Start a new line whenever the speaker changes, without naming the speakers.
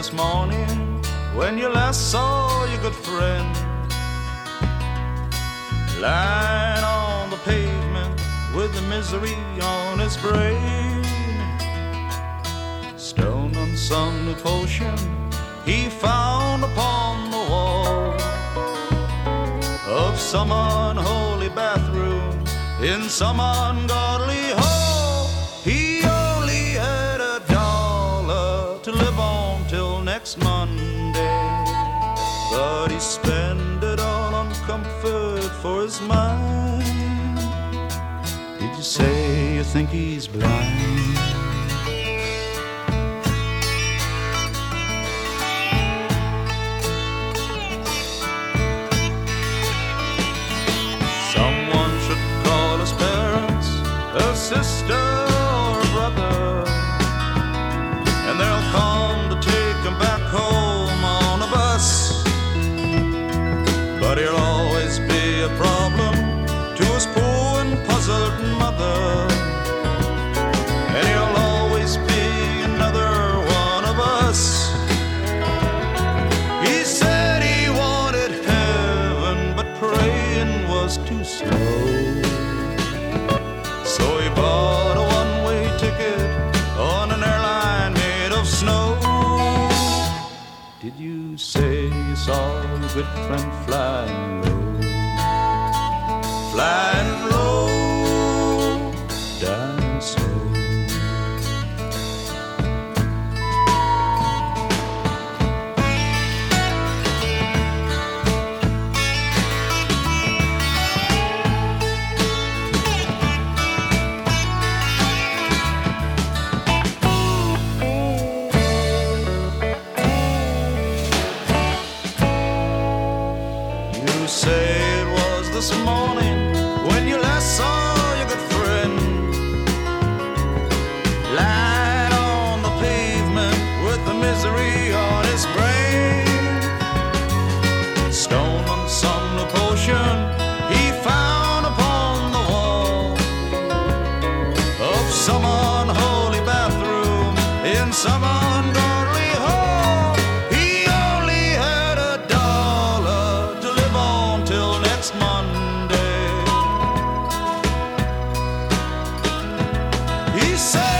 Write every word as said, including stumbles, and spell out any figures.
this morning when you last saw your good friend lying on the pavement with the misery on his brain. Stoned on some new potion he found upon the wall of some unholy bathroom in some ungodly hall. He only had a dollar to live on till next Monday, but he spent it all on comfort for his mind. Did you say you think he's blind? Sister or a brother, and they'll come to take him back home on a bus. But he'll always be a problem to his poor and puzzled mother, and he'll always be another one of us. He said he wanted heaven, but praying was too slow. So he bought a one-way ticket on an airline made of snow. Did you say you saw your good friend flying low? Flying low, down slow. Say it was this morning when you last saw your good friend lying on the pavement with the misery on his brain. Stoned on some new potion he found upon the wall of some unholy bathroom in some ungodly hall. He only had a dollar to live on till next Monday. He said